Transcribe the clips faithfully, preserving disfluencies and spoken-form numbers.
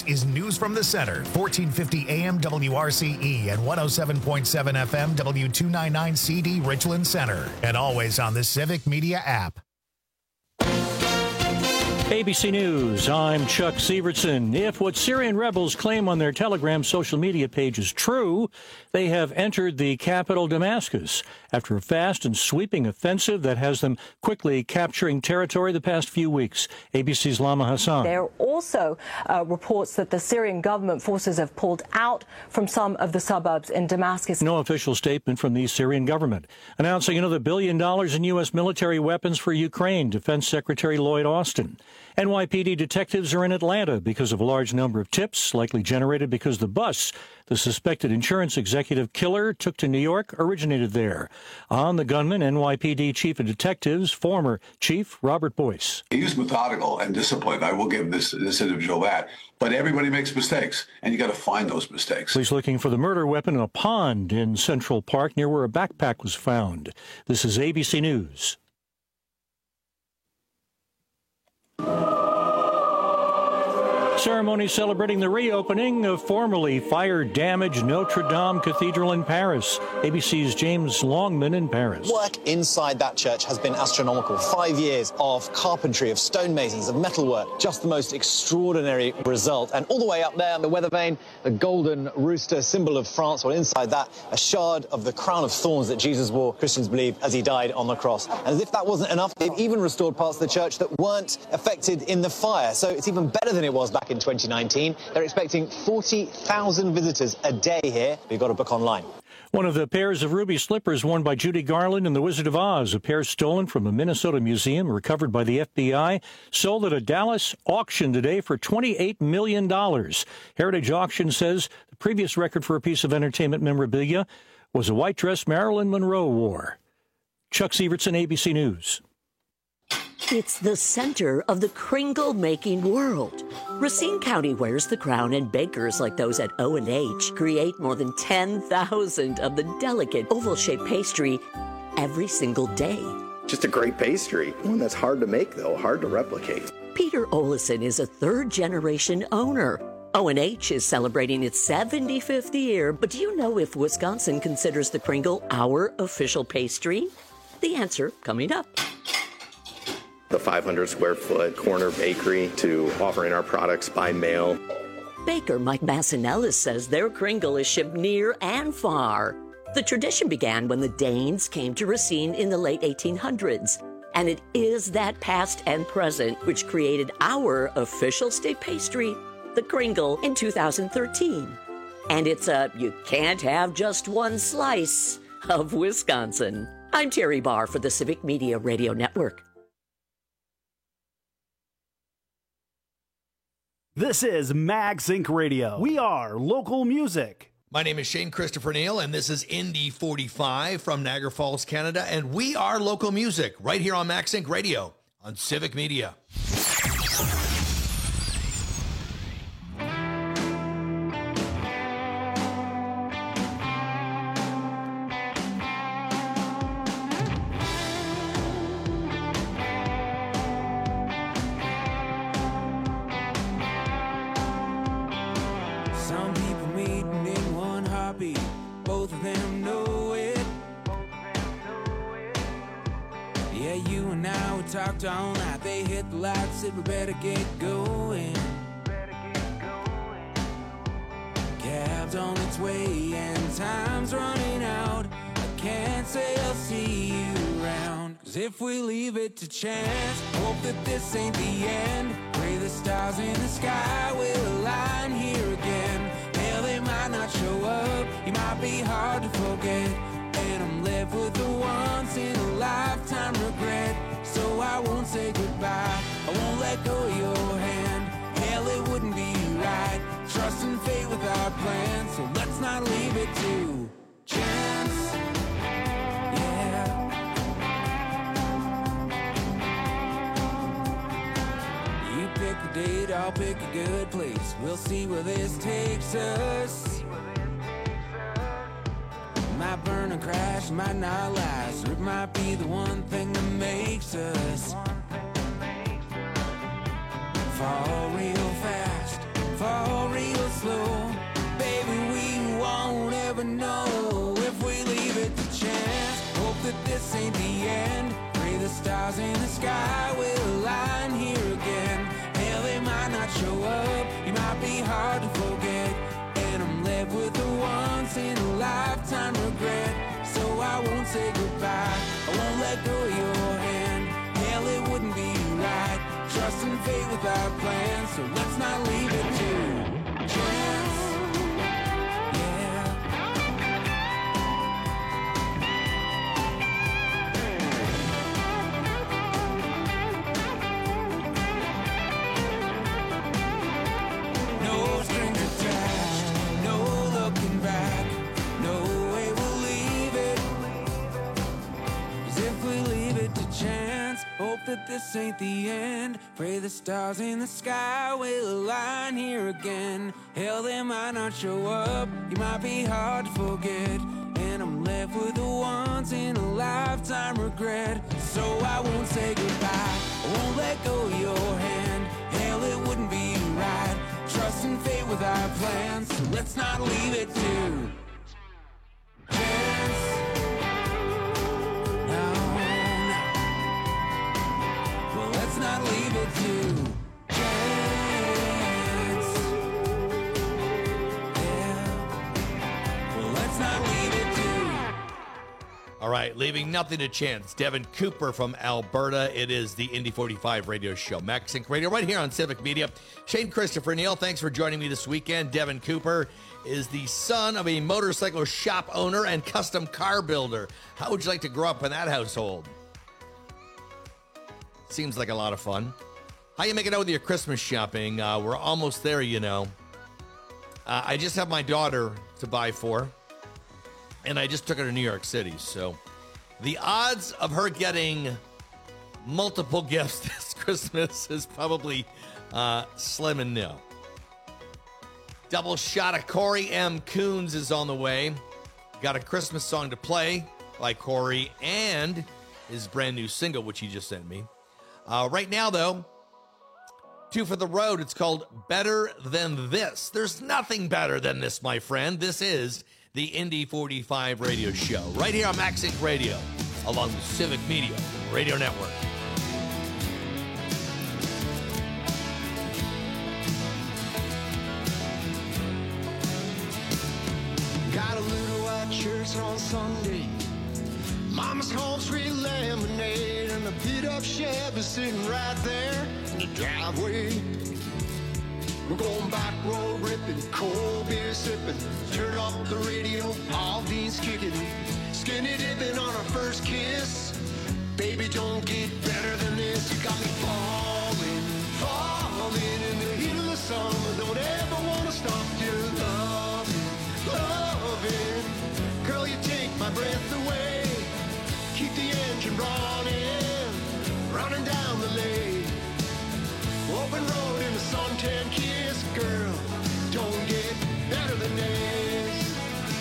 This is News from the Center, fourteen fifty A M W R C E and one oh seven point seven F M W two ninety-nine C D Richland Center, and always on the Civic Media app. A B C News, I'm Chuck Sievertson. If what Syrian rebels claim on their Telegram social media page is true, they have entered the capital Damascus after a fast and sweeping offensive that has them quickly capturing territory the past few weeks. A B C's Lama Hassan. There are also uh, reports that the Syrian government forces have pulled out from some of the suburbs in Damascus. No official statement from the Syrian government announcing another billion dollars in U S military weapons for Ukraine, Defense Secretary Lloyd Austin. N Y P D detectives are in Atlanta because of a large number of tips, likely generated because the bus the suspected insurance executive killer took to New York originated there. On the gunman, N Y P D Chief of Detectives, former Chief Robert Boyce. He's methodical and disciplined. I will give this, this individual that. But everybody makes mistakes, and you got to find those mistakes. Police looking for the murder weapon in a pond in Central Park near where a backpack was found. This is A B C News. Ceremony celebrating the reopening of formerly fire-damaged Notre Dame Cathedral in Paris. A B C's James Longman in Paris. Work inside that church has been astronomical. Five years of carpentry, of stonemasons, of metalwork. Just the most extraordinary result. And all the way up there on the weather vane, the golden rooster, symbol of France. Well, inside that, a shard of the crown of thorns that Jesus wore, Christians believe, as he died on the cross. And as if that wasn't enough, they've even restored parts of the church that weren't affected in the fire. So it's even better than it was back in twenty nineteen. They're expecting forty thousand visitors a day here. We've got to book online. One of the pairs of ruby slippers worn by Judy Garland in The Wizard of Oz, a pair stolen from a Minnesota museum, recovered by the F B I, sold at a Dallas auction today for twenty-eight million dollars. Heritage Auction says the previous record for a piece of entertainment memorabilia was a white dress Marilyn Monroe wore. Chuck Sievertson, A B C News. It's the center of the Kringle-making world. Racine County wears the crown, and bakers like those at O and H create more than ten thousand of the delicate oval-shaped pastry every single day. Just a great pastry, one that's hard to make, though, hard to replicate. Peter Olison is a third-generation owner. O and H is celebrating its seventy-fifth year, but do you know if Wisconsin considers the Kringle our official pastry? The answer coming up. The five hundred square foot corner bakery to offering our products by mail. Baker Mike Massinellis says their Kringle is shipped near and far. The tradition began when the Danes came to Racine in the late eighteen hundreds. And it is that past and present which created our official state pastry, the Kringle, in two thousand thirteen. And it's a you can't have just one slice of Wisconsin. I'm Terry Barr for the Civic Media Radio Network. This is MagSync Radio. We are local music. My name is Shane Christopher Neal, and this is Indy forty-five from Niagara Falls, Canada, and we are local music right here on MagSync Radio on Civic Media. Talked all night, they hit the lights, said we better get going. Cab's on its way and time's running out. I can't say I'll see you around, 'cause if we leave it to chance, hope that this ain't the end. Pray the stars in the sky will align here again. Hell, they might not show up, you might be hard to forget, and I'm left with the once in a lifetime regret. So I won't say goodbye, I won't let go of your hand. Hell, it wouldn't be right, trusting fate with our plans. So let's not leave it to chance. Yeah. You pick a date, I'll pick a good place. We'll see where this takes us. Might burn and crash, might not last, or it might be the one thing that makes us fall real fast, fall sky will align here again. Hell, they might not show up, you might be hard to forget. And I'm left with a once in a lifetime regret. So I won't say goodbye, I won't let go of your hand. Hell, it wouldn't be right, trusting fate without plans. So let's not leave it to chance. Hope that this ain't the end. Pray the stars in the sky will align here again. Hell, they might not show up, you might be hard to forget. And I'm left with a once in a lifetime regret. So I won't say goodbye, I won't let go of your hand. Hell, it wouldn't be right, trusting fate with our plans. So let's not leave it to chance. Let's not leave it to chance. Yeah. Well, let's not leave it to. All right, leaving nothing to chance. Devin Cooper from Alberta. It is the Indy forty-five radio show. MaxSync Radio right here on Civic Media. Shane Christopher Neal, thanks for joining me this weekend. Devin Cooper is the son of a motorcycle shop owner and custom car builder. How would you like to grow up in that household? Seems like a lot of fun. How you making out with your Christmas shopping? Uh, we're almost there, you know. Uh, I just have my daughter to buy for, and I just took her to New York City. So the odds of her getting multiple gifts this Christmas is probably uh, slim and nil. Double shot of Corey M. Coons is on the way. Got a Christmas song to play by Corey and his brand new single, which he just sent me. Uh, right now, though, two for the road. It's called Better Than This. There's nothing better than this, my friend. This is the Indy forty-five radio show right here on MaxSync Radio along the Civic Media Radio Network. Got a little white church on Sunday. Mama's home sweet lemonade and a beat-up Chevy sitting right there in the driveway. We're going back road ripping, cold beer sipping, turn up the radio, all these kicking, skinny dipping on our first kiss. Baby, don't get better than this. You got me falling, falling in the heat of the summer. Don't ever want to stop your loving, loving. Girl, you take my breath away. Keep the engine running, running down the lane. Open road in a suntan kiss, girl, don't get better than this.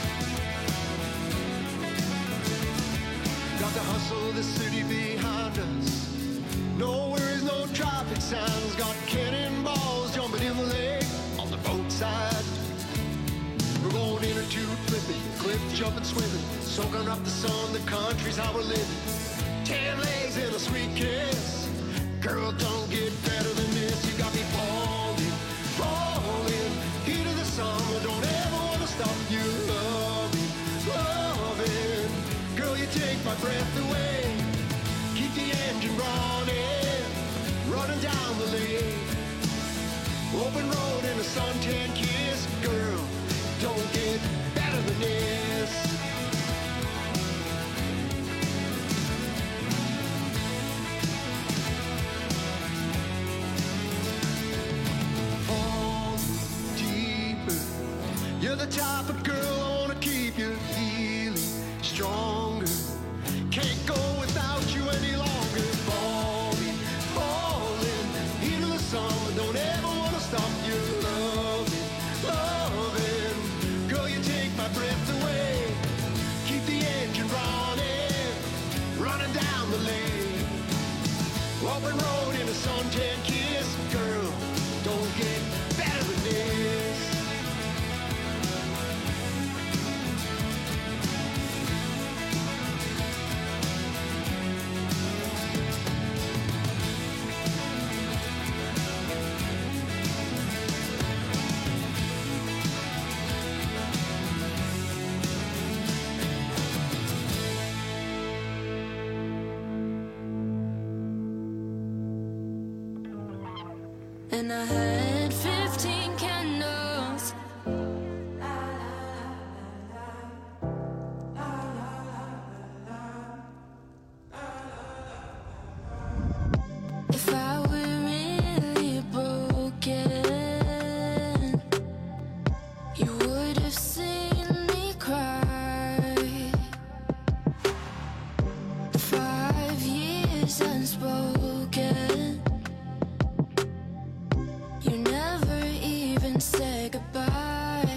Got the hustle of the city behind us. No worries, no traffic signs. Got cannonballs jumping in the lake on the boat side. We're going in a tube flipping, cliff jumping, swimming, soaking up the sun, the country's how we're living. Ten legs and a sweet kiss. Girl, don't get better than this. You got me falling, falling. Heat of the summer, don't ever want to stop you loving, loving. Girl, you take my breath away. Keep the engine running, running down the lane. Open road in a suntan kiss. Girl, don't get better than this. Fall deeper. You're the type of girl I want to keep you feeling stronger. Can't go without you any longer. Falling, falling. Heat of the summer, don't ever want to stop you loving, loving. Girl, you take my breath away. Keep the engine running, running down the lane. Open road in a suntan kiss. Girl, don't get better than this. and I had fifteen candles. If I were really broken, you would have seen me cry. Five years unspoken, you never even said goodbye.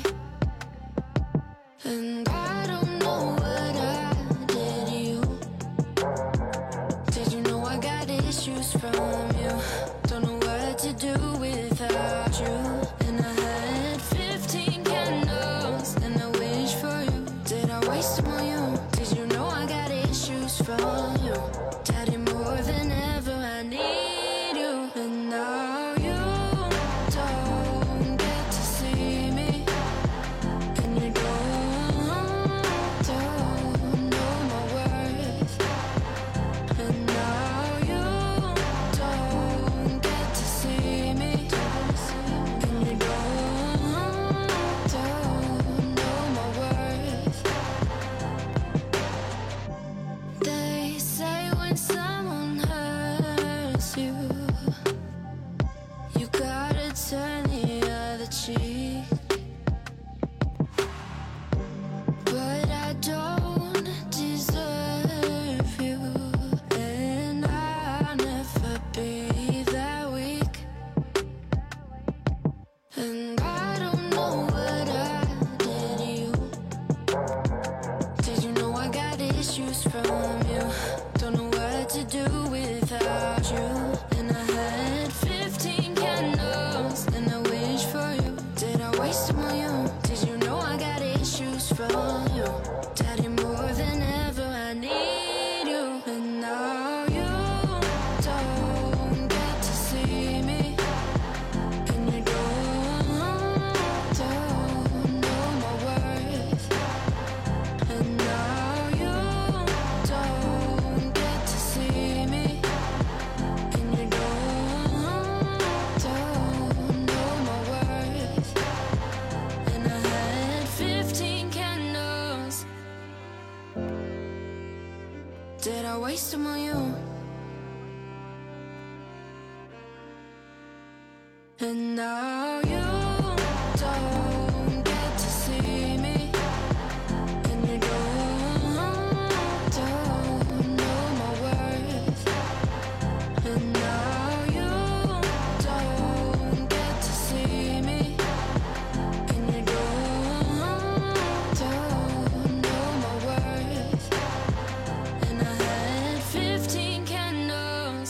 And I don't know what I did to you. Did you know I got issues from you? Don't know what to do without you. And I had fifteen candles and I wish for you. Did I waste them on you? Did you know I got issues from you? Daddy, more than ever I need you. And now you don't get to see me, and you don't, don't know my worth. And now you don't get to see me, and you don't, don't know my worth. They say when someone hurts you, you gotta turn the other cheek. But I don't deserve you, and I'll never be that weak. And I don't know what I did to you. Did you know I got issues from you? Don't know what to do without you. And I had fifteen candles and I wish for you. Did I waste them on you? Did you know I got issues from you? Daddy, more than ever I need you. And now you don't get to see me, and you don't, don't know my worth. And now you don't get to see me, and you don't, don't know my worth. And I had fifteen candles. Did I waste them on you? And now you don't get to see me, and you don't, don't know my worth. And now you don't get to see me, and you don't, don't know my worth. And I had fifteen candles.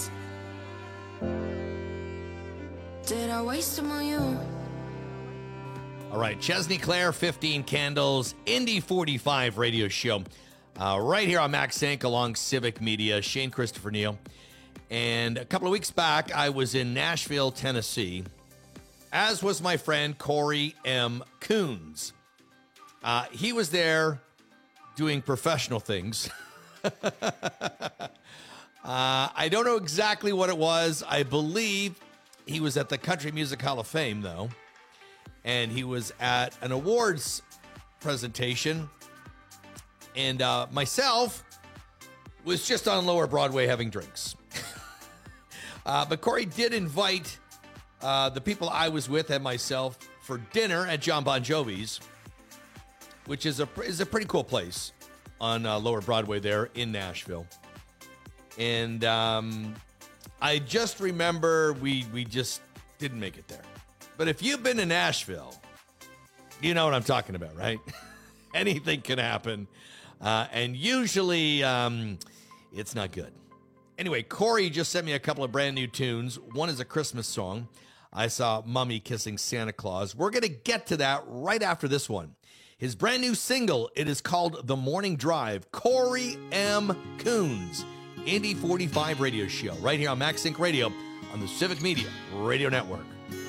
Did I waste them on you? All right, Chesney Claire, fifteen Candles, Indy forty-five radio show. Uh, right here on Max Inc along Civic Media, Shane Christopher Neal. And a couple of weeks back, I was in Nashville, Tennessee, as was my friend Corey M. Coons. Uh, he was there doing professional things. uh, I don't know exactly what it was. I believe he was at the Country Music Hall of Fame, though. And he was at an awards presentation. And uh, myself was just on Lower Broadway having drinks. uh, but Corey did invite uh, the people I was with and myself for dinner at John Bon Jovi's, which is a is a pretty cool place on uh, Lower Broadway there in Nashville. And um, I just remember we we just didn't make it there. But if you've been to Nashville, you know what I'm talking about, right? Anything can happen. Uh, and usually um, it's not good. Anyway, Corey just sent me a couple of brand new tunes. One is a Christmas song. I saw Mummy Kissing Santa Claus. We're going to get to that right after this one. His brand new single, it is called The Morning Drive. Corey M. Coons, Indy forty-five radio show, right here on Max Inc Radio on the Civic Media Radio Network.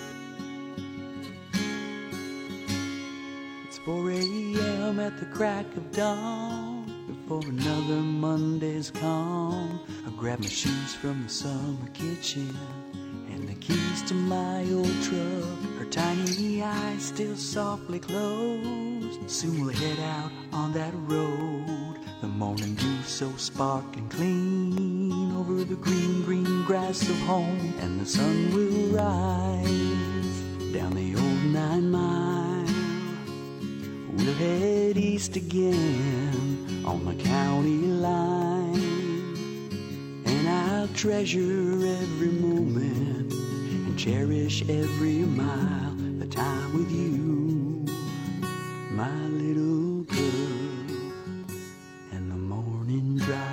It's four a.m. at the crack of dawn. Before another Monday's come, I grab my shoes from the summer kitchen and the keys to my old truck. Her tiny eyes still softly closed. Soon we'll head out on that road. The morning dew so sparkling clean over the green, green grass of home. And the sun will rise down the old nine mile. We'll head east again on the county line. And I'll treasure every moment and cherish every mile, the time with you, my little girl, and the morning drive.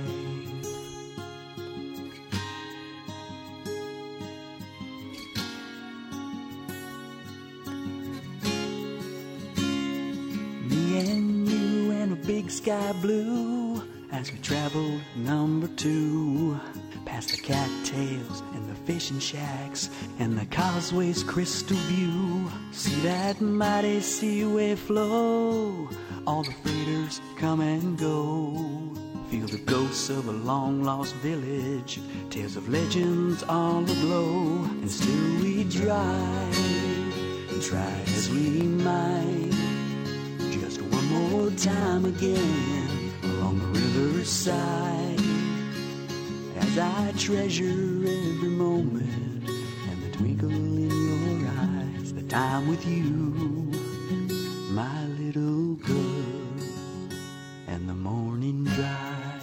Me and you and a big sky blue as we traveled number two, past the cattails and the fishing shacks and the causeway's crystal view. See that mighty seaway flow, all the freighters come and go. Feel the ghosts of a long lost village, tales of legends all aglow. And still we drive and try as we might, just one more time again along the riverside. As I treasure every moment and the twinkle in your eyes, the time with you, my little girl, and the morning drive.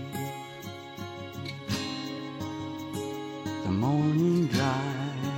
The morning drive.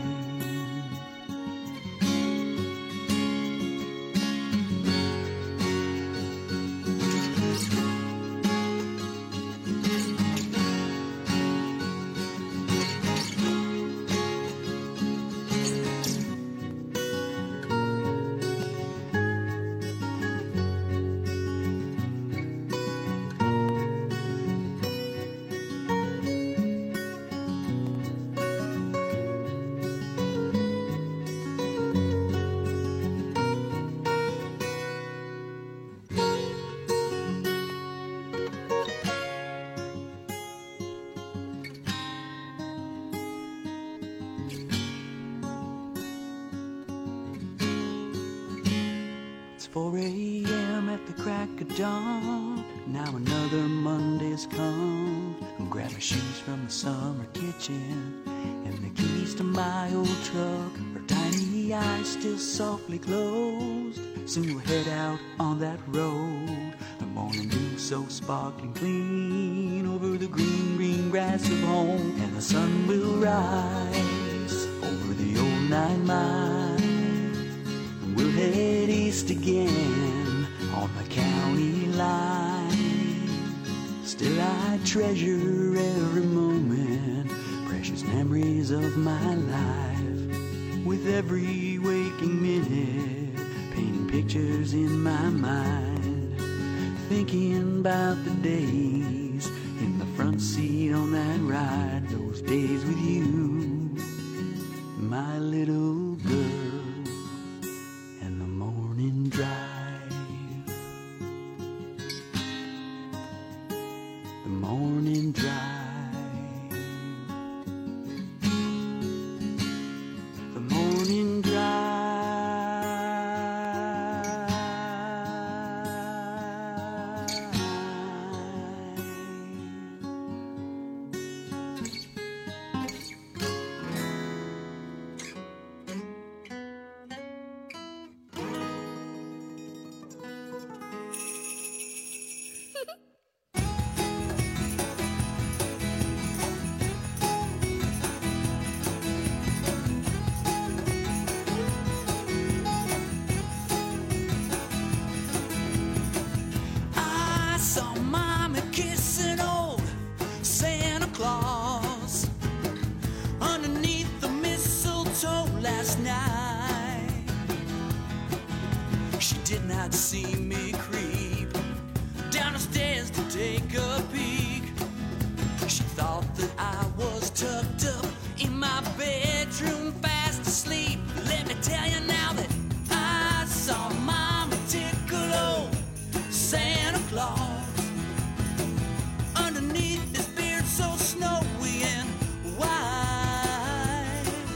four a.m. at the crack of dawn. Now another Monday's come. Grab my shoes from the summer kitchen and the keys to my old truck. Her tiny eyes still softly closed. Soon we'll head out on that road. The morning dew so sparkling clean over the green, green grass of home. And the sun will rise over the old nine mile. And we'll head east again on the county line. Still I treasure every moment, precious memories of my life. With every waking minute, painting pictures in my mind, thinking about the days in the front seat on that ride. Those days with you, my little girl, and the morning drive. The morning drive. The morning drive. I saw Mama kissing old Santa Claus underneath the mistletoe last night. She did not see me creep down the stairs to take a peek. She thought that I was tucked up in my bedroom fast asleep. Let me tell you now that I saw Mama tickle old Santa Claus underneath his beard so snowy and white.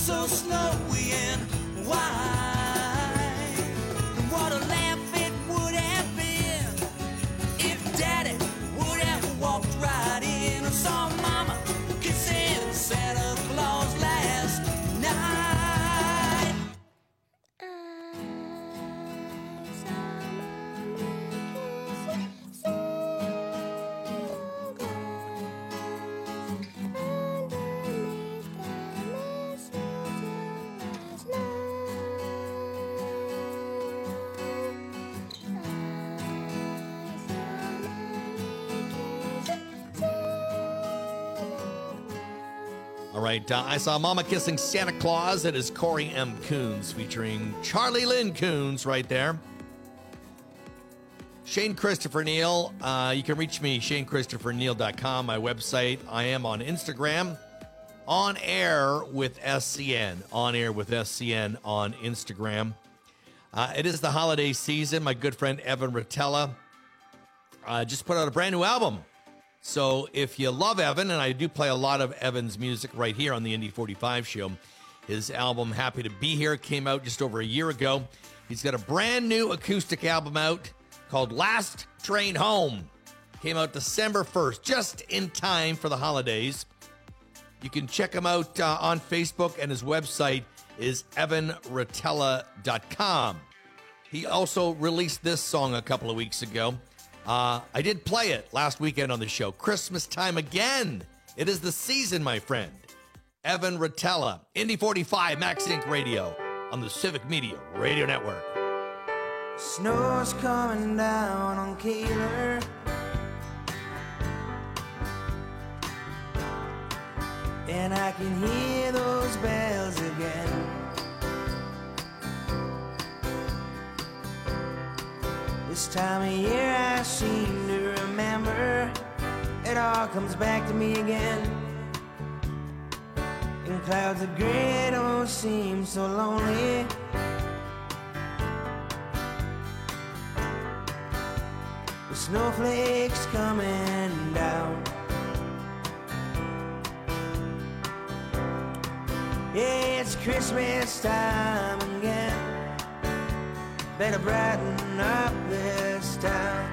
so snowy and white. And what a laugh it would have been if Daddy would have walked right in. I saw Mama kissing Santa Claus last night. All right, uh, I saw Mama Kissing Santa Claus. It is Corey M. Coons featuring Charlie Lynn Coons right there. Shane Christopher Neal. Uh, you can reach me, shane christopher neal dot com, my website. I am on Instagram, on air with S C N, on air with S C N on Instagram. Uh, it is the holiday season. My good friend Evan Rotella uh, just put out a brand new album. So if you love Evan, and I do play a lot of Evan's music right here on the Indy forty-five show, his album Happy to Be Here came out just over a year ago. He's got a brand new acoustic album out called Last Train Home. Came out December first, just in time for the holidays. You can check him out uh, on Facebook, and his website is evan rotella dot com. He also released this song a couple of weeks ago. Uh, I did play it last weekend on the show. Christmas time again. It is the season, my friend. Evan Rotella, Indy forty-five, Max Inc Radio on the Civic Media Radio Network. Snow's coming down on Keeler. And I can hear those bells again. This time of year I seem to remember. It all comes back to me again. And clouds of gray don't seem so lonely. The snowflakes coming down. Yeah, it's Christmas time again. Better brighten up this town.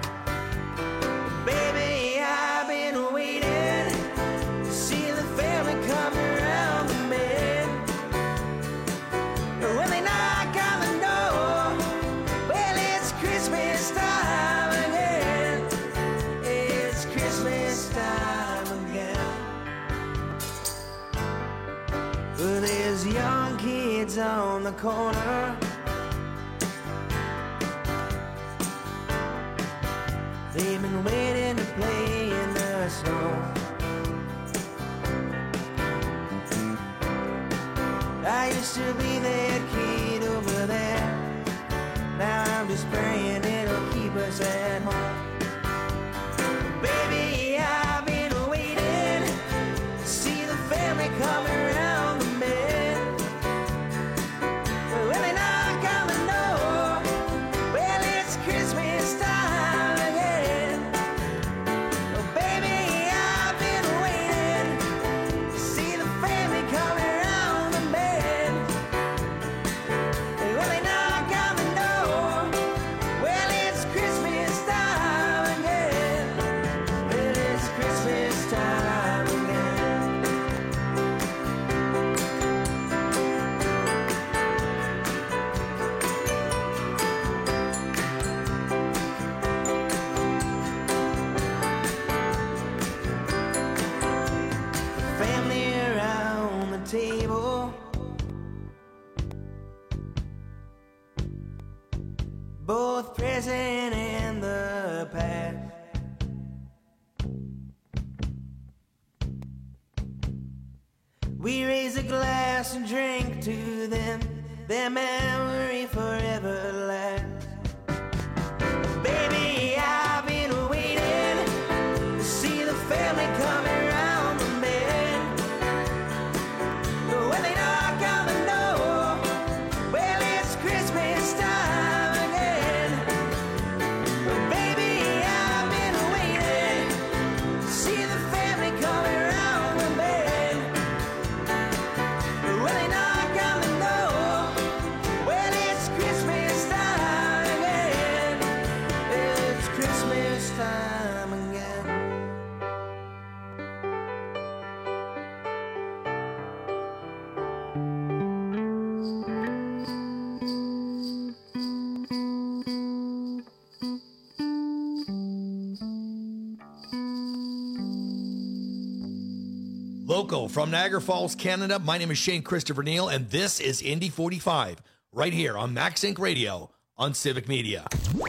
Baby, I've been waiting to see the family come around the bend. When they knock on the door, well, it's Christmas time again. It's Christmas time again. Well, there's young kids on the corner. They've been waiting to play in the snow. I used to be that kid over there. Now I'm just praying it'll keep us at home. Baby, I've been waiting to see the family come around the bend. When they knock on the door, well, it's Christmas time. Both present and the past. We raise a glass and drink to them. Their memory forever lasts. Baby, I've been waiting to see the family come around the bend. When they knock on the door, well, it's Christmas time. When they knock Local from Niagara Falls, Canada, my name is Shane Christopher Neal, and this is Indy forty-five, right here on Max Inc Radio on Civic Media.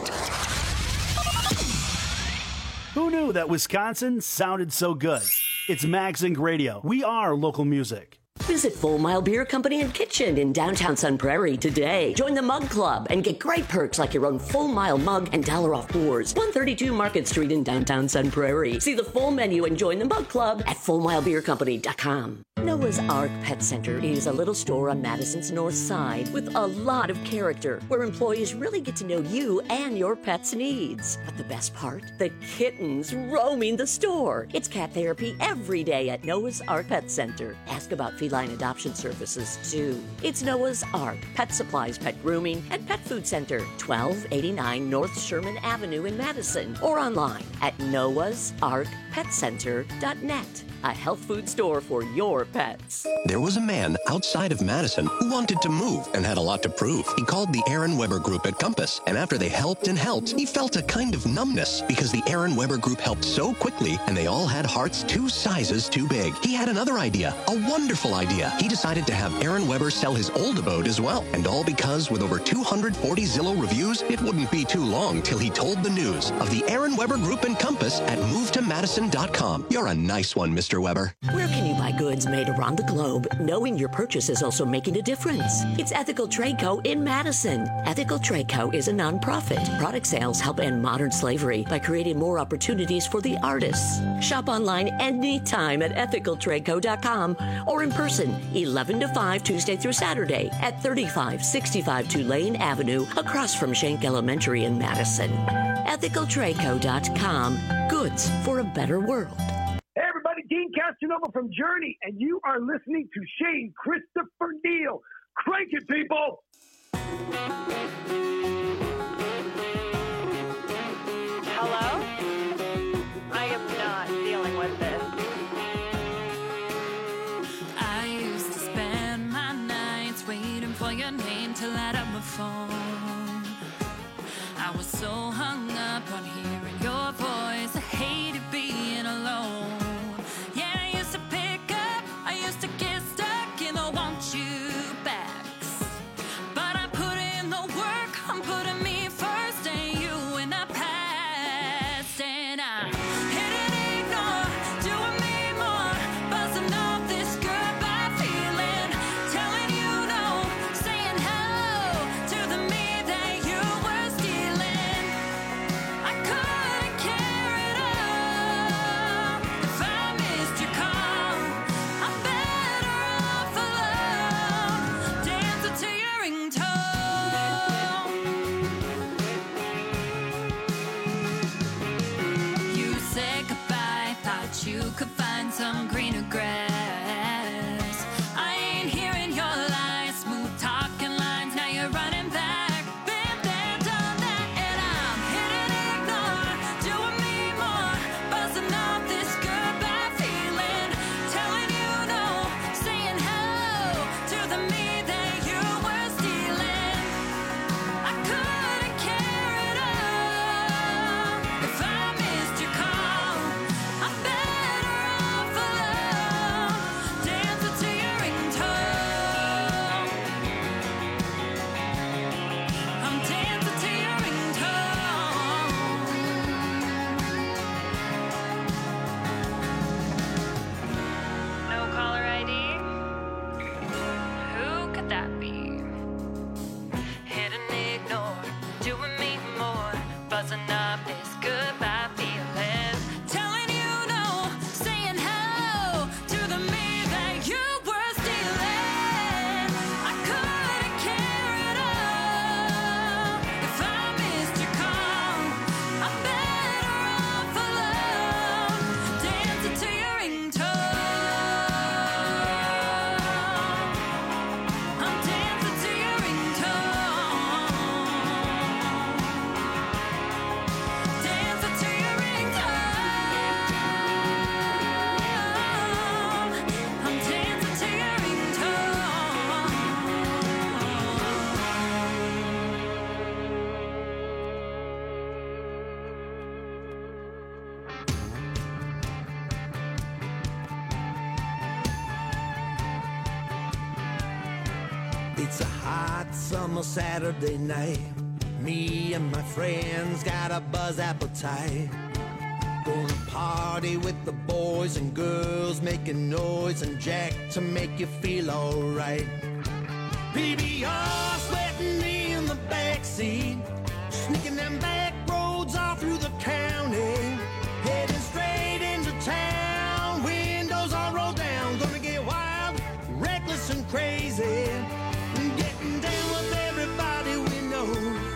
Who knew that Wisconsin sounded so good? It's Max Inc Radio. We are local music. Visit Full Mile Beer Company and Kitchen in downtown Sun Prairie today. Join the Mug Club and get great perks like your own Full Mile mug and dollar off pours. one thirty-two Market Street in downtown Sun Prairie. See the full menu and join the Mug Club at full mile beer company dot com. Noah's Ark Pet Center is a little store on Madison's north side with a lot of character, where employees really get to know you and your pet's needs. But the best part? The kittens roaming the store. It's cat therapy every day at Noah's Ark Pet Center. Ask about feline adoption services, too. It's Noah's Ark, pet supplies, pet grooming, and pet food center, twelve eighty-nine North Sherman Avenue in Madison, or online at noahs ark pet center dot net. A health food store for your pets. There was a man outside of Madison who wanted to move and had a lot to prove. He called the Aaron Weber Group at Compass, and after they helped and helped, he felt a kind of numbness because the Aaron Weber Group helped so quickly and they all had hearts two sizes too big. He had another idea, a wonderful idea. He decided to have Aaron Weber sell his old abode as well, and all because with over two hundred forty Zillow reviews, it wouldn't be too long till he told the news of the Aaron Weber Group and Compass at move to madison dot com. You're a nice one, Mister Weber. Where can you buy goods made around the globe, knowing your purchase is also making a difference? It's Ethical Trade Co. in Madison. Ethical Trade Co. is a nonprofit. Product sales help end modern slavery by creating more opportunities for the artists. Shop online anytime at ethical trade co dot com or in person, eleven to five, Tuesday through Saturday at thirty-five sixty-five Tulane Avenue, across from Schenck Elementary in Madison. ethical trade co dot com. Goods for a better world. Hey everybody, Dean Casanova from Journey, and you are listening to Shane Christopher Neal. Crank it, people! Hello? I am not dealing with this. I used to spend my nights waiting for your name to light up my phone. I was so hung up on hearing your voice, I hated being alone. Yeah, I used to pick up, I used to get stuck in the want you backs. But I put in the work, I'm putting me first, and you in the past. And I hit and ignore, doing me more, buzzing off this goodbye feeling, telling you no, saying hello to the me that you were stealing. I couldn't care at all if I missed your call. I'm better off alone, dancing to your ringtone. You said goodbye, thought you could find some greener grass. I ain't hearing your lies, smooth talking lines, now you're running back. Been there, done that, and I'm hitting ignore, doing me more, buzzing off this goodbye feeling, telling you no, saying hello to the me that you were stealing. I couldn't care at all if I missed your call. I'm better off alone, It's a hot summer Saturday night. Me and my friends got a buzz appetite. Gonna party with the boys and girls, making noise and jack to make you feel alright. P B R sweating in the backseat, sneaking them back roads all through the county, heading straight into town, windows all rolled down. Gonna get wild, reckless and crazy, getting down with everybody we know.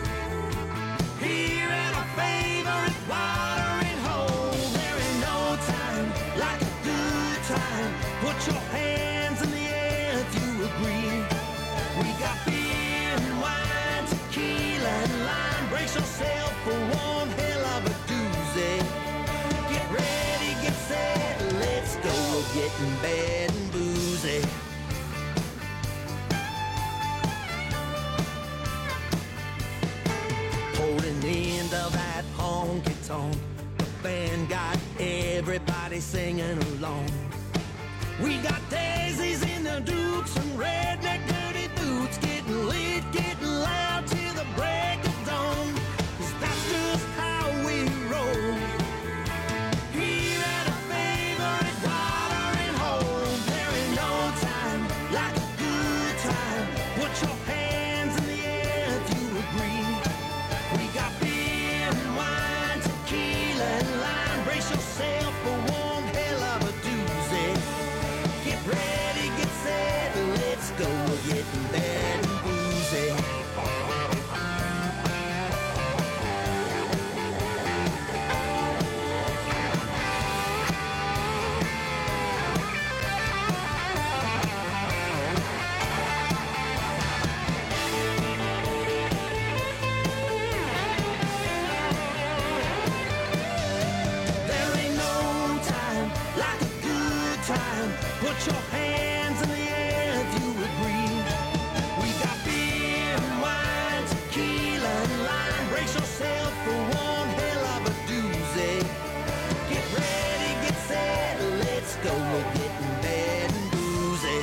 Here at our favorite watering hole, there ain't no time like a good time. Put your hands in the air if you agree. We got beer and wine, tequila and lime. Brace yourself for one hell of a doozy. Get ready, get set, let's go. We're getting bad and boozy. Holding the end of that honky-tonk, the band got everybody singing along. We got daisies in the dukes and redneck dirty boots, getting lit, getting loud till the break of dawn, 'cause that's just how we roll. Here at a favorite watering hole, there ain't no time like a good time. Put your hands in the air if you agree. We got beer and wine, tequila and lime. Brace yourself for one hell of a doozy. Get ready, get set, let's go. We're getting bad and boozy. There ain't no time like a good time. Put your hands in the air if you agree. We got beer and wine, tequila and lime. Brace yourself for one hell of a doozy. Get ready, get set, let's go. We're getting bad and boozy.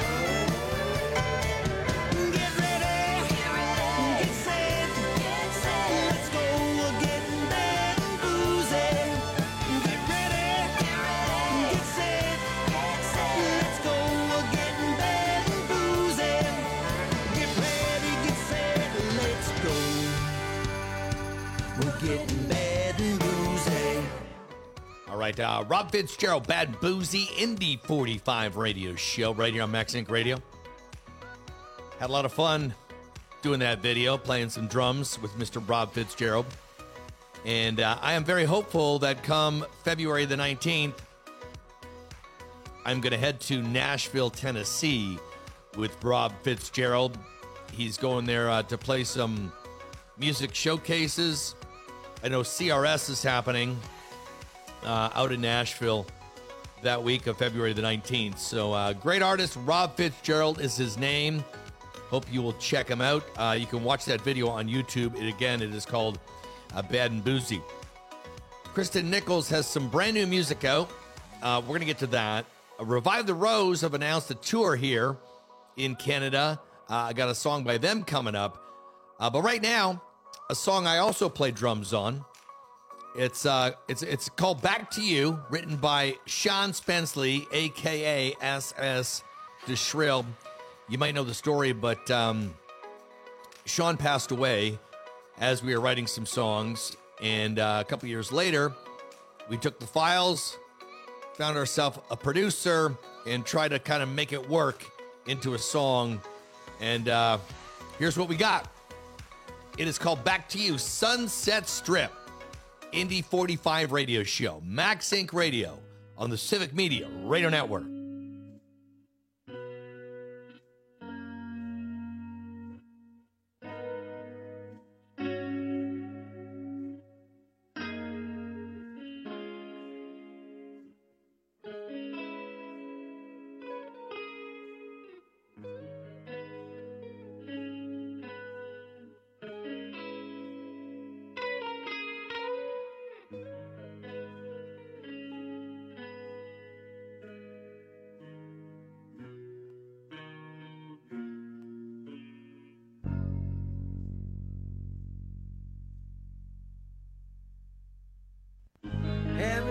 Get ready, get set, let's go. We're getting bad and boozy. Get ready, get set, let's go. We're getting bad and boozy. Get ready, get set, let's go. We're getting bad and boozy. All right, uh, Rob Fitzgerald, Bad and Boozy, Indy forty-five radio show right here on Max Inc Radio. Had a lot of fun doing that video, playing some drums with Mister Rob Fitzgerald. And uh, I am very hopeful that come February the nineteenth, I'm going to head to Nashville, Tennessee with Rob Fitzgerald. He's going there uh, to play some music showcases. I know C R S is happening uh, out in Nashville that week of February the nineteenth. So uh, great artist, Rob Fitzgerald is his name. Hope you will check him out. Uh, you can watch that video on YouTube. It, again, it is called uh, Bad and Boozy. Kristen Nichols has some brand new music out. Uh, we're going to get to that. Uh, Revive the Rose have announced a tour here in Canada. Uh, I got a song by them coming up. Uh, but right now, a song I also play drums on. It's uh, it's it's called Back to You, written by Sean Spenceley, a k a. S S DeShrill. You might know the story, but um, Sean passed away as we were writing some songs. And uh, a couple years later, we took the files, found ourselves a producer, and tried to kind of make it work into a song. And uh, here's what we got. It is called Back to You, Sunset Strip, Indy forty-five radio show, Max Inc Radio on the Civic Media Radio Network.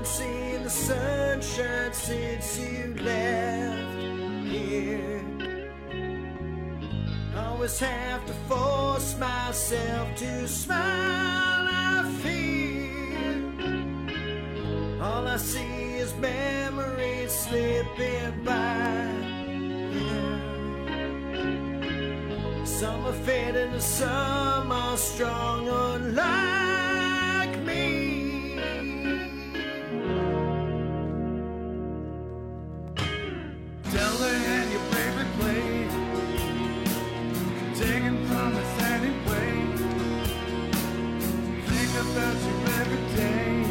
haven't seen the sunshine since you left here. Always have to force myself to smile. I fear all I see is memories slipping by. Some are fading and some are strong, unlike me. Tell her and your favorite play, taken from us anyway. Think about you every day.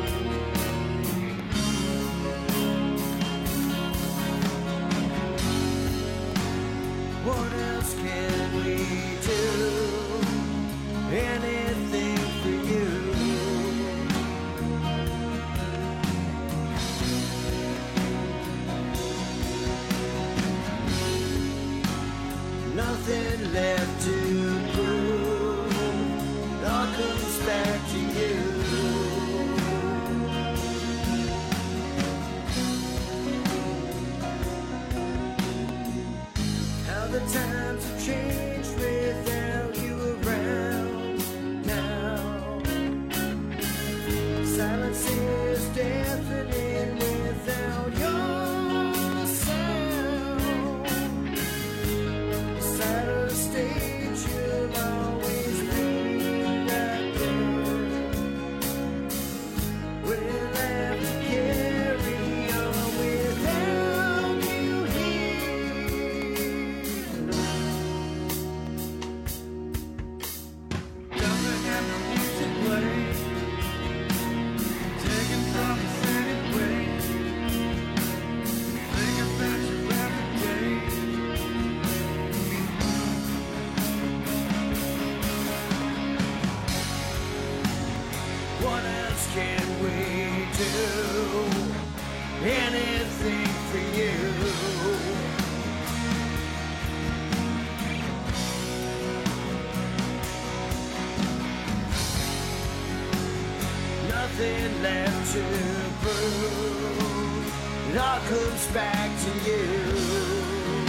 What else can we do? Anything for you. Nothing left to prove. It all comes back to you. How the times have changed without you around now. Silence is deafening without your sound. Side of the stage, you'll always be right there. We'll have to carry on without you here. Doesn't have no music play, taken from us anyway. Think about you every day. What else can we do? Anything for you. Nothing left to prove. It all comes back to you.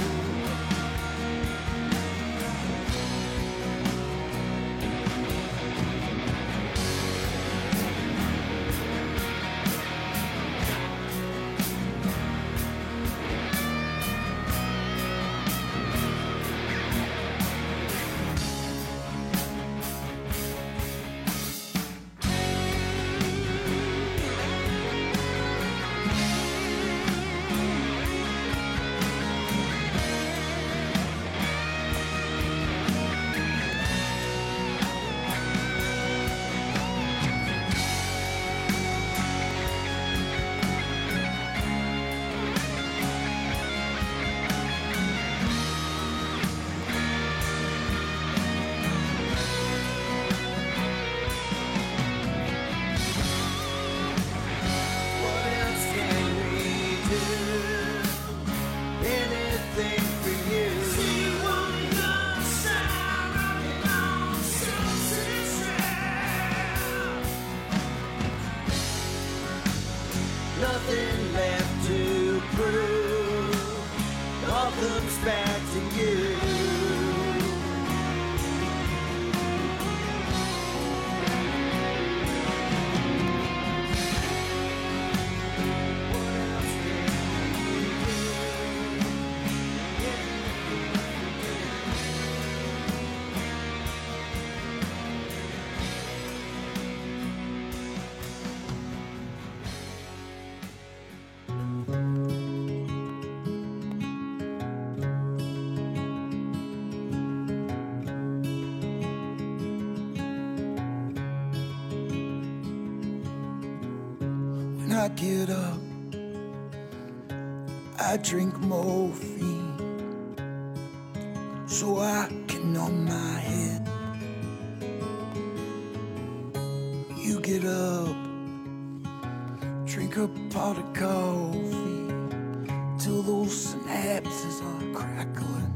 What else can we do? Anything for you. Nothing left to prove. It all comes back to you. When I get up, I drink morphine so I can numb my head. You get up, drink a pot of coffee till those synapses are crackling.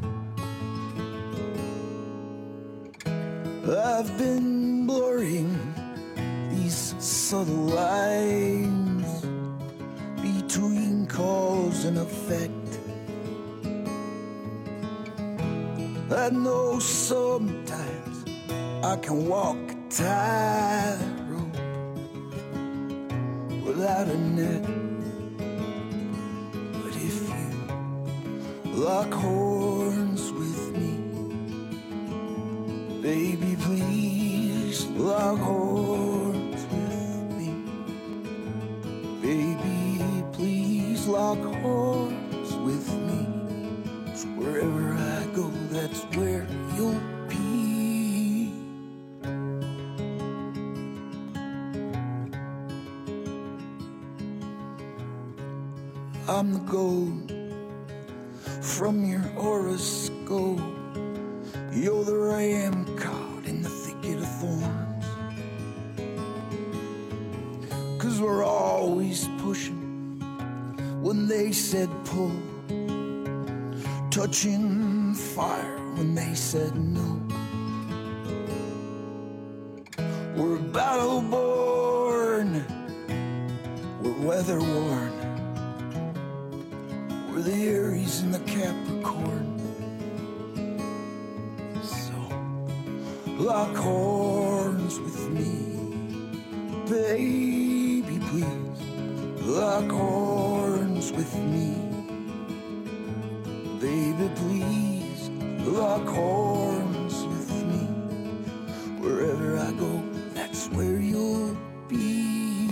I've been blurring these subtle lines between cause and effect. I know sometimes I can walk a tightrope without a net, but if you lock horns with me, baby, please lock horns with me. Baby, please lock horns with me. So wherever I go, that's where you'll be. I'm the gold from your horoscope. You're the ram caught in the thicket of thorns. 'Cause we're always pushing when they said pull, touching fire when they said no. We're battle born, we're weather worn, we're the Aries and the Capricorn. So lock horns with me, baby, please. Lock horns with me, baby, please. Lock horns with me. Wherever I go, that's where you'll be.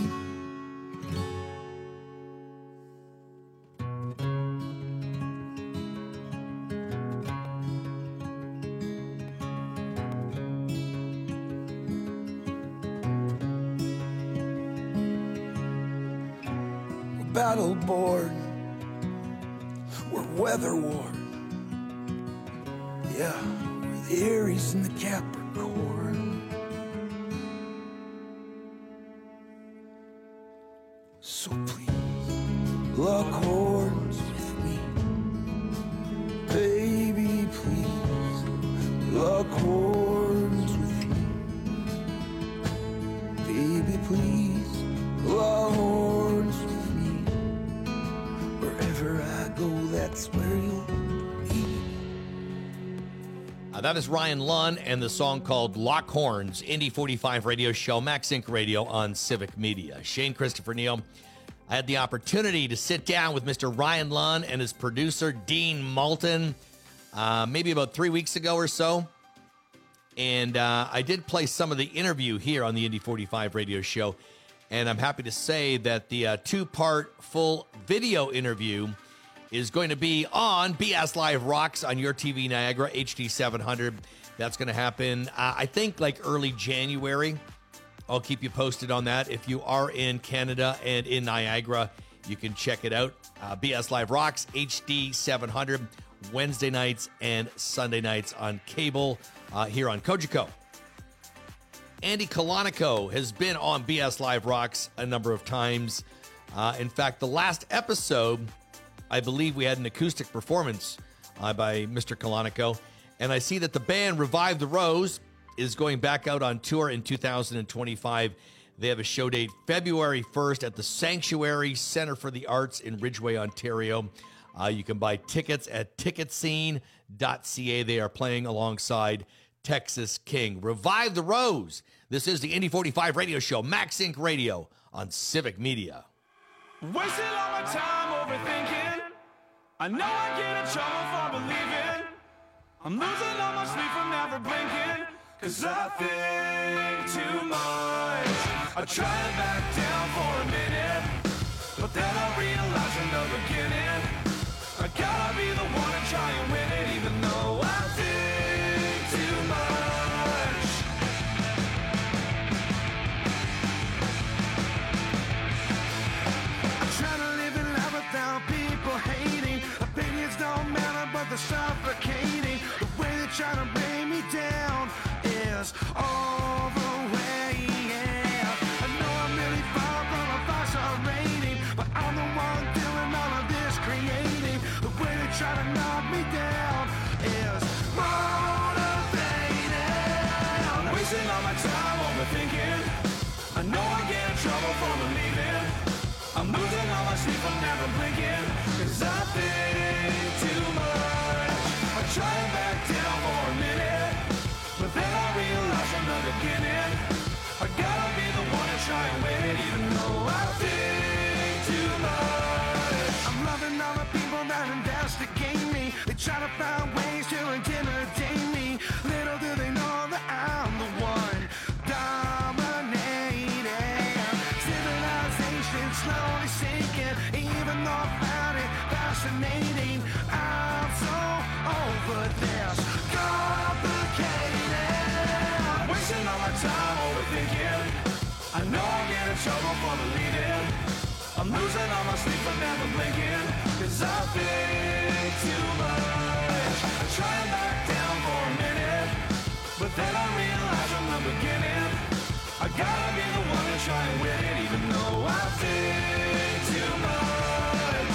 We're battle born, we're weather worn. Yeah, we're the Aries and the Capricorn. So please, lock horns with me, baby, please. Lock horns with me, baby, please. Lock horns with me. Wherever I go, that's where you'll be. Uh, that is Ryan Lunn and the song called Lock Horns, Indy forty-five radio show, Max Inc Radio on Civic Media. Shane Christopher Neal. I had the opportunity to sit down with Mister Ryan Lunn and his producer, Dean Moulton, uh, maybe about three weeks ago or so. And uh, I did play some of the interview here on the Indy forty-five radio show. And I'm happy to say that the uh, two-part full video interview is going to be on B S Live Rocks on your T V Niagara, H D seven hundred. That's going to happen, uh, I think, like early January. I'll keep you posted on that. If you are in Canada and in Niagara, you can check it out. Uh, B S Live Rocks, H D seven hundred, Wednesday nights and Sunday nights on cable uh, here on Cogeco. Andy Colonico has been on B S Live Rocks a number of times. Uh, in fact, the last episode, I believe we had an acoustic performance uh, by Mister Colonico. And I see that the band Revive the Rose is going back out on tour in two thousand twenty-five. They have a show date February first at the Sanctuary Center for the Arts in Ridgeway, Ontario. Uh, you can buy tickets at ticket scene dot c a. They are playing alongside Texas King. Revive the Rose. This is the Indy forty-five radio show, Max Inc Radio on Civic Media. Wasting all my time overthinking. I know I get in trouble for believing. I'm losing all my sleep from never blinking. Cause I think too much. I try to back down for a minute, but then I realize in the beginning I gotta be the one to try and win it, even though I think too much. I'm trying to live in life without people hating. Opinions don't matter, but they're suffocating. The way they try to bring me down is all the way, yeah. I know I'm really far from a five-star rating, but I'm the one doing all of this creating. The way they try to knock me down is motivated. Wasting all my time overthinking. I know I get in trouble for believing. I'm losing all my sleep from never people that investigate me. They try to find ways to intimidate me. Little do they know that I'm the one dominating. Civilization slowly sinking, even though I found it fascinating. I'm so over this complicated. Wasting all my time overthinking. I know I get in trouble for believing. I'm losing all my sleep but never blinking. Cause I think too much. I try and back down for a minute, but then I realize from the beginning I gotta be the one to try and win it, even though I think too much.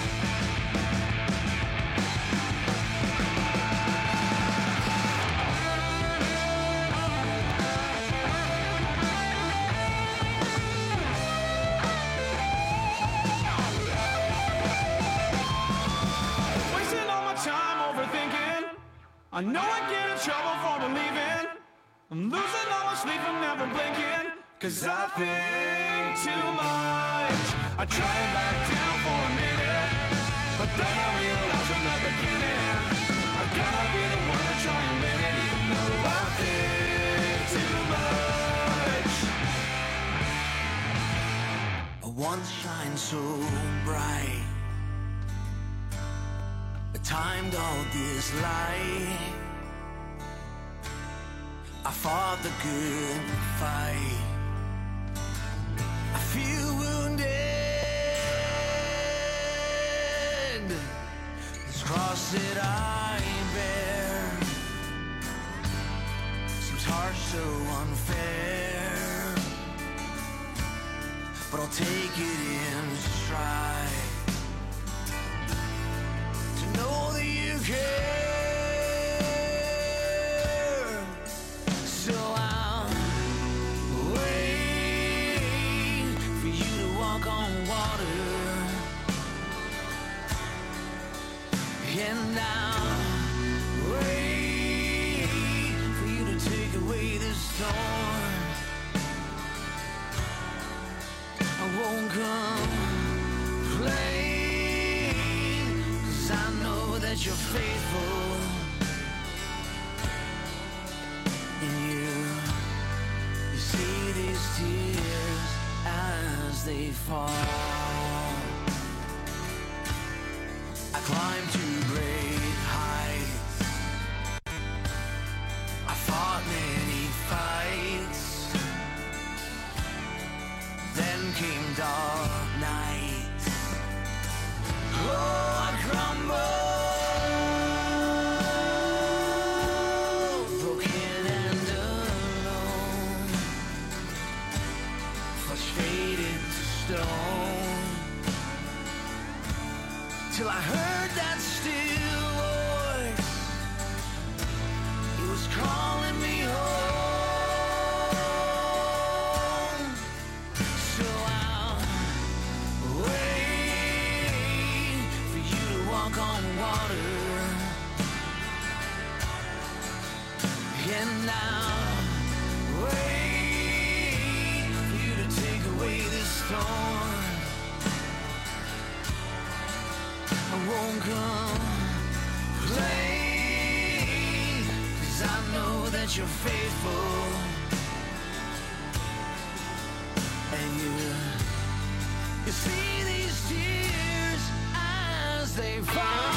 Wasting all my time overthinking. I know I get in trouble for believing. I'm losing all my sleep and never blinking. Cause I think too much. I try and back down for a minute, but then I realize from the beginning I gotta be the one to try and win it, even though I think too much. I once shined so bright, I timed all this light. I fought the good fight. I feel wounded. This cross that I bear seems harsh, so unfair, but I'll take it in stride to know that you care. So I'll wait for you to walk on water, and I'll wait for you to take away this storm. I won't complain, 'cause I know that you're faithful. See these tears as they fall. I climbed to great heights. I fought many fights. Then came dark nights. Oh, I crumbled. Till I heard that still voice. It was calling me home. So I'll wait for you to walk on water, and I'll wait for you to take away this storm. I won't complain, 'cause I know that you're faithful. And you, you see these tears as they fall.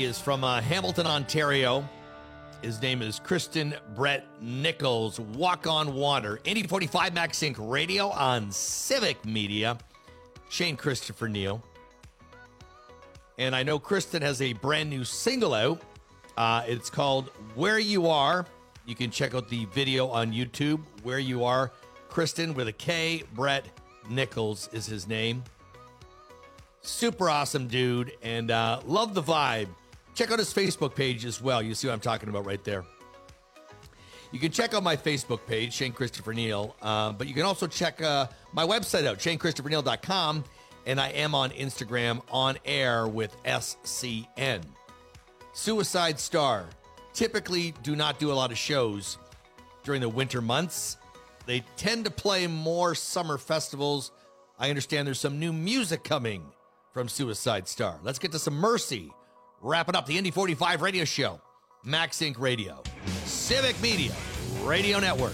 He is from uh, Hamilton, Ontario. His name is Kristen Brett Nichols. Walk on Water. eighty forty-five Max Inc Radio on Civic Media. Shane Christopher Neal. And I know Kristen has a brand new single out. Uh, it's called Where You Are. You can check out the video on YouTube. Where You Are. Kristen with a K. Brett Nichols is his name. Super awesome dude. And uh, love the vibe. Check out his Facebook page as well. You see what I'm talking about right there. You can check out my Facebook page, Shane Christopher Neal. Uh, but you can also check uh, my website out, shane christopher neal dot com. And I am on Instagram on air with S C N. Suicide Star. Typically do not do a lot of shows during the winter months. They tend to play more summer festivals. I understand there's some new music coming from Suicide Star. Let's get to some Mercy. Wrapping up the Indy forty-five radio show. Max Inc Radio. Civic Media Radio Network.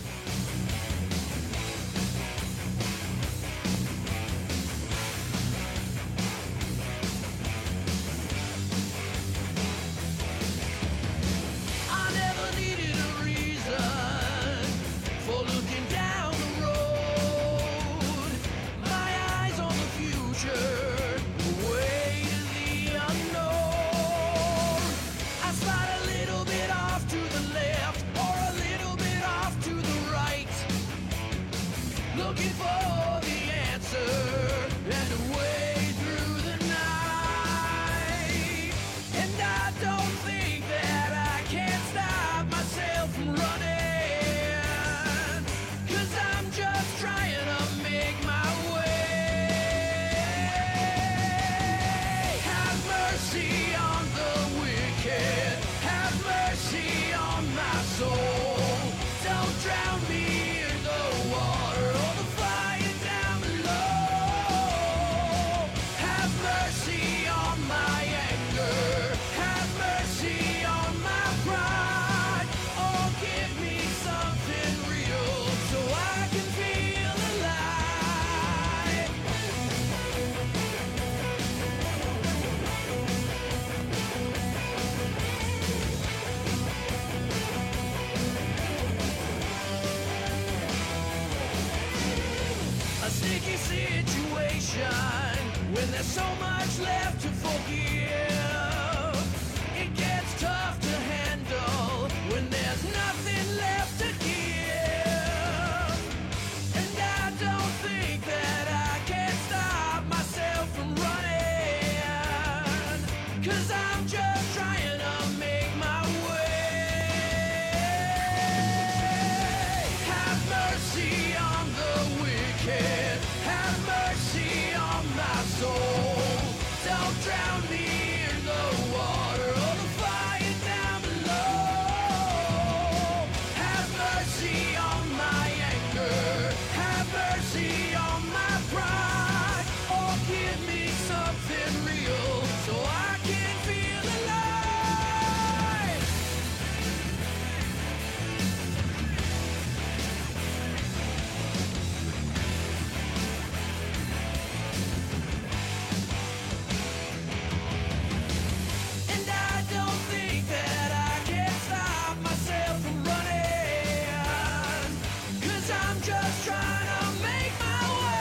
When there's so much left to forgive, it gets tough to handle when there's nothing left to give. And I don't think that I can stop myself from running, 'cause I'm just trying to make my way. Have mercy on the wicked. Have mercy on my soul. Don't drown me in the water or the fire down below. Have mercy on my anger. Have mercy on my pride. Or give me something real so I can feel alive. And I don't think that I can stop myself from running, 'cause I'm just trying to make my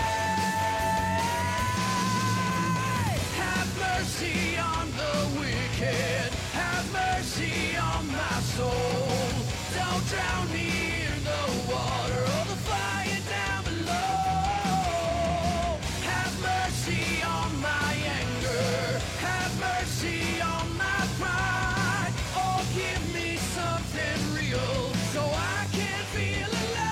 way. Have mercy on the wicked. Have mercy on my soul. Don't drown me in the water or the fire down below. Have mercy on my anger. Have mercy on my pride. Or give me something real so I can feel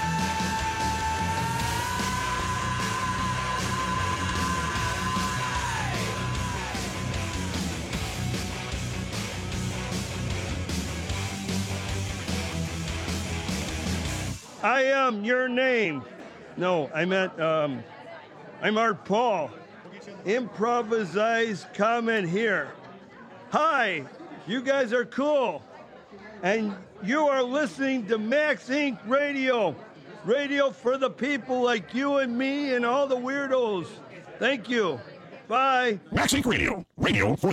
I am your name. No, I meant, um, I'm Art Paul. Improvise comment here. Hi, you guys are cool. And you are listening to Max Inc Radio. Radio for the people like you and me and all the weirdos. Thank you. Bye. Max Inc Radio. Radio for the people.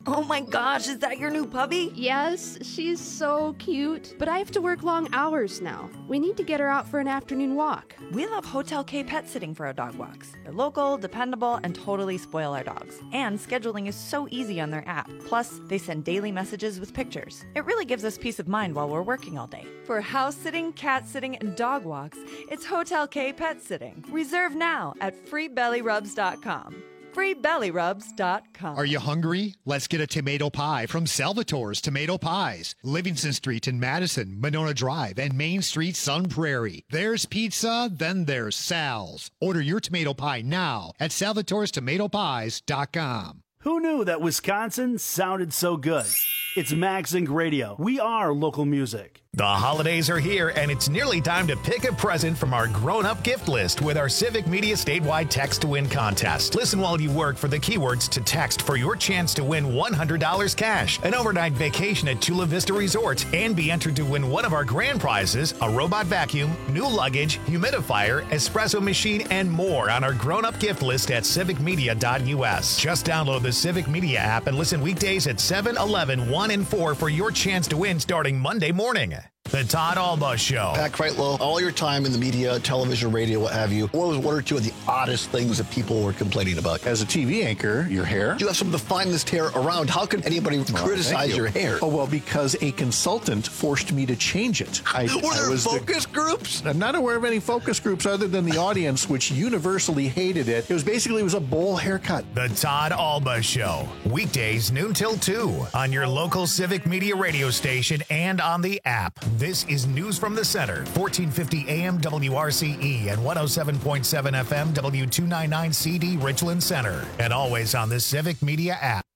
Oh my gosh, is that your new puppy? Yes, she's so cute. But I have to work long hours now. We need to get her out for an afternoon walk. We love Hotel K Pet Sitting for our dog walks. They're local, dependable, and totally spoil our dogs. And scheduling is so easy on their app. Plus, they send daily messages with pictures. It really gives us peace of mind while we're working all day. For house sitting, cat sitting, and dog walks, it's Hotel K Pet Sitting. Reserve now at free belly rubs dot com. free belly rubs dot com. Are you hungry? Let's get a tomato pie from Salvatore's Tomato Pies. Livingston Street in Madison, Monona Drive, and Main Street, Sun Prairie. There's pizza, then there's Sal's. Order your tomato pie now at salvatores tomato pies dot com. Who knew that Wisconsin sounded so good? It's MagZinc Radio. We are local music. The holidays are here, and it's nearly time to pick a present from our grown-up gift list with our Civic Media statewide text-to-win contest. Listen while you work for the keywords to text for your chance to win one hundred dollars cash, an overnight vacation at Chula Vista Resort, and be entered to win one of our grand prizes, a robot vacuum, new luggage, humidifier, espresso machine, and more on our grown-up gift list at civic media dot u s. Just download the Civic Media app and listen weekdays at seven, eleven, one, and four for your chance to win starting Monday morning. The Todd Alba Show. Pat Kreitlow, all your time in the media, television, radio, what have you, what was one or two of the oddest things that people were complaining about? As a T V anchor, your hair. You have some of the finest hair around. How can anybody well, criticize you. your hair? Oh, well, because a consultant forced me to change it. I, were there I was focus the, groups? I'm not aware of any focus groups other than the audience, which universally hated it. It was basically, it was a bowl haircut. The Todd Alba Show. Weekdays, noon till two on your local Civic Media radio station and on the app. This is News from the Center, fourteen fifty A M W R C E and one oh seven point seven F M W two ninety-nine C D Richland Center, and always on the Civic Media app.